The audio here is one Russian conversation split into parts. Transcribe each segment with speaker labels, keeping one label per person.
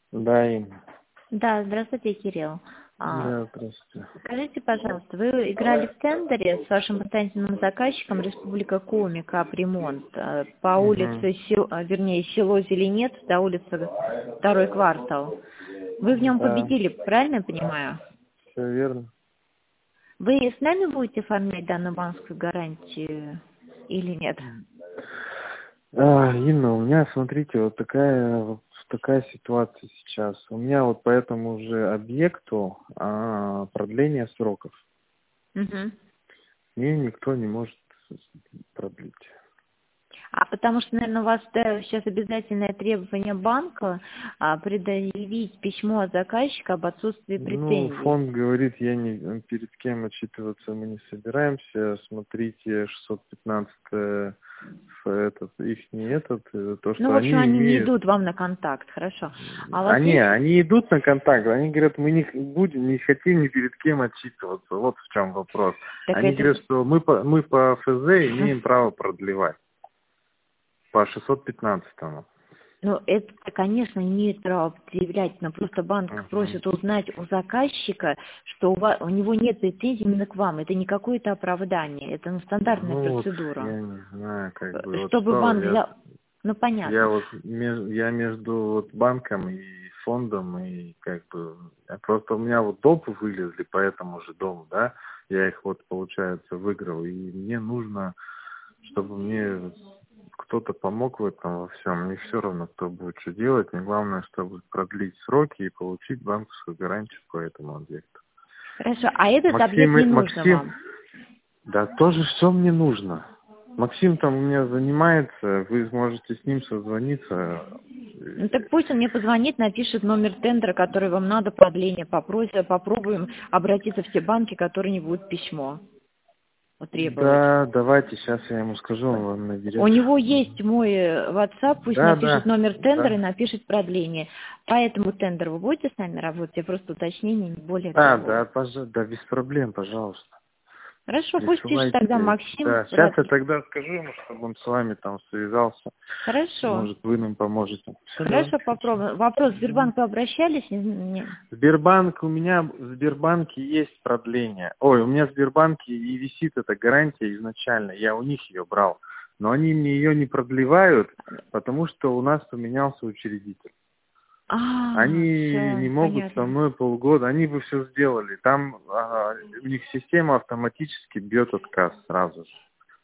Speaker 1: Да, Инна.
Speaker 2: Да, здравствуйте, Кирилл.
Speaker 1: Да, здравствуйте.
Speaker 2: Скажите, пожалуйста, вы играли в тендере с вашим потенциальным заказчиком Республика Коми, капремонт, по
Speaker 1: Угу.
Speaker 2: улице, вернее, село Зеленец до улицы Второй квартал. Вы в нем
Speaker 1: Да,
Speaker 2: победили, правильно я понимаю?
Speaker 1: все верно.
Speaker 2: Вы с нами будете оформлять данную банковскую гарантию или нет?
Speaker 1: Инна, у меня, смотрите, вот такая ситуация сейчас. У меня вот по этому же объекту продление сроков.
Speaker 2: Мгм.
Speaker 1: Мне никто не может продлить.
Speaker 2: А потому что, наверное, у вас сейчас обязательное требование банка предъявить письмо от заказчика об отсутствии
Speaker 1: Ну,
Speaker 2: претензий.
Speaker 1: фонд говорит, я не перед кем отчитываться мы не собираемся. Смотрите, 615 то,
Speaker 2: Ну,
Speaker 1: что
Speaker 2: в общем,
Speaker 1: они
Speaker 2: они не
Speaker 1: имеют.
Speaker 2: идут вам на контакт, хорошо. А у вас
Speaker 1: Они,
Speaker 2: есть...
Speaker 1: они идут на контакт, они говорят, мы не хотим ни перед кем отчитываться. Вот в чем вопрос.
Speaker 2: Так
Speaker 1: Они
Speaker 2: это...
Speaker 1: говорят, что мы по ФЗ имеем право продлевать. По 615-му.
Speaker 2: Ну, это, конечно, имеет право предъявлять, но просто банк
Speaker 1: Мгм.
Speaker 2: просит узнать у заказчика, что у него нет претензий именно к вам. Это не какое-то оправдание, это стандартная
Speaker 1: Ну вот,
Speaker 2: процедура.
Speaker 1: я не знаю, как бы, вот
Speaker 2: Чтобы
Speaker 1: что,
Speaker 2: банк взял... Ну,
Speaker 1: я
Speaker 2: понятно.
Speaker 1: вот, я между вот банком и фондом, и как бы, просто у меня вот допы вылезли по этому же дому, да, я их вот, получается, выиграл, и мне нужно, чтобы мне кто-то помог в этом во всем. Мне все равно, кто будет что делать. Мне главное, чтобы продлить сроки и получить банковскую гарантию по этому объекту.
Speaker 2: Хорошо, а этот
Speaker 1: Максим,
Speaker 2: объект не нужно
Speaker 1: Максим,
Speaker 2: вам?
Speaker 1: да тоже все мне нужно. Максим там у меня занимается, вы сможете с ним созвониться.
Speaker 2: Ну так пусть он мне позвонит, напишет номер тендера, который вам надо, продление попросит, попробуем обратиться в те банки, которые не будут письмо требовать.
Speaker 1: Да, давайте, сейчас я ему скажу, он вам
Speaker 2: У
Speaker 1: наберет.
Speaker 2: него есть
Speaker 1: Мгм.
Speaker 2: мой WhatsApp, пусть
Speaker 1: Да,
Speaker 2: напишет
Speaker 1: да,
Speaker 2: номер тендера и
Speaker 1: да.
Speaker 2: напишет продление. По этому тендеру вы будете с нами работать? Я просто уточнение, не более
Speaker 1: Да,
Speaker 2: того.
Speaker 1: да, без проблем, пожалуйста.
Speaker 2: Хорошо, пусть пишет тогда
Speaker 1: Присылайте.
Speaker 2: Максим.
Speaker 1: Да, сейчас я тогда скажу ему, чтобы он с вами там связался.
Speaker 2: Хорошо.
Speaker 1: Может, вы нам поможете. Все, давайте,
Speaker 2: Хорошо,
Speaker 1: хорошо.
Speaker 2: попробуем. Вопрос, в
Speaker 1: Мгм.
Speaker 2: Сбербанк вы обращались?
Speaker 1: Сбербанк, у меня в Сбербанке есть продление. Ой, у меня в Сбербанке и висит эта гарантия изначально. Я у них ее брал. Но они мне ее не продлевают, потому что у нас поменялся учредитель. Они
Speaker 2: Все,
Speaker 1: не могут со
Speaker 2: понятно.
Speaker 1: мной полгода, они бы все сделали. Там у них система автоматически бьет отказ сразу же.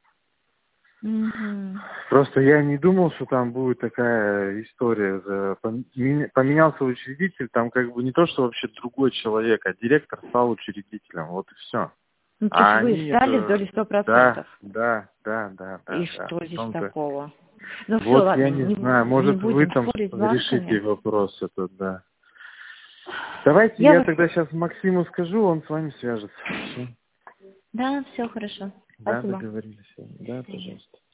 Speaker 2: Мгм.
Speaker 1: Просто я не думал, что там будет такая история. Поменялся учредитель, там как бы не то, что вообще другой человек, а директор стал учредителем. Вот и все.
Speaker 2: Ну, то есть
Speaker 1: А
Speaker 2: вы
Speaker 1: они
Speaker 2: стали в
Speaker 1: это...
Speaker 2: долю 100%.
Speaker 1: Да.
Speaker 2: И что
Speaker 1: В
Speaker 2: здесь
Speaker 1: том-то.
Speaker 2: такого? Ну все,
Speaker 1: Вот
Speaker 2: ладно,
Speaker 1: я не знаю,
Speaker 2: не
Speaker 1: может вы
Speaker 2: будем
Speaker 1: там
Speaker 2: спорить с
Speaker 1: решите
Speaker 2: банками.
Speaker 1: вопрос этот, да. Давайте
Speaker 2: Я
Speaker 1: я
Speaker 2: вас...
Speaker 1: тогда сейчас Максиму скажу, он с вами свяжется. Всё.
Speaker 2: Да, все хорошо.
Speaker 1: Да,
Speaker 2: Спасибо.
Speaker 1: договорились.
Speaker 2: До
Speaker 1: Да,
Speaker 2: свидания.
Speaker 1: пожалуйста.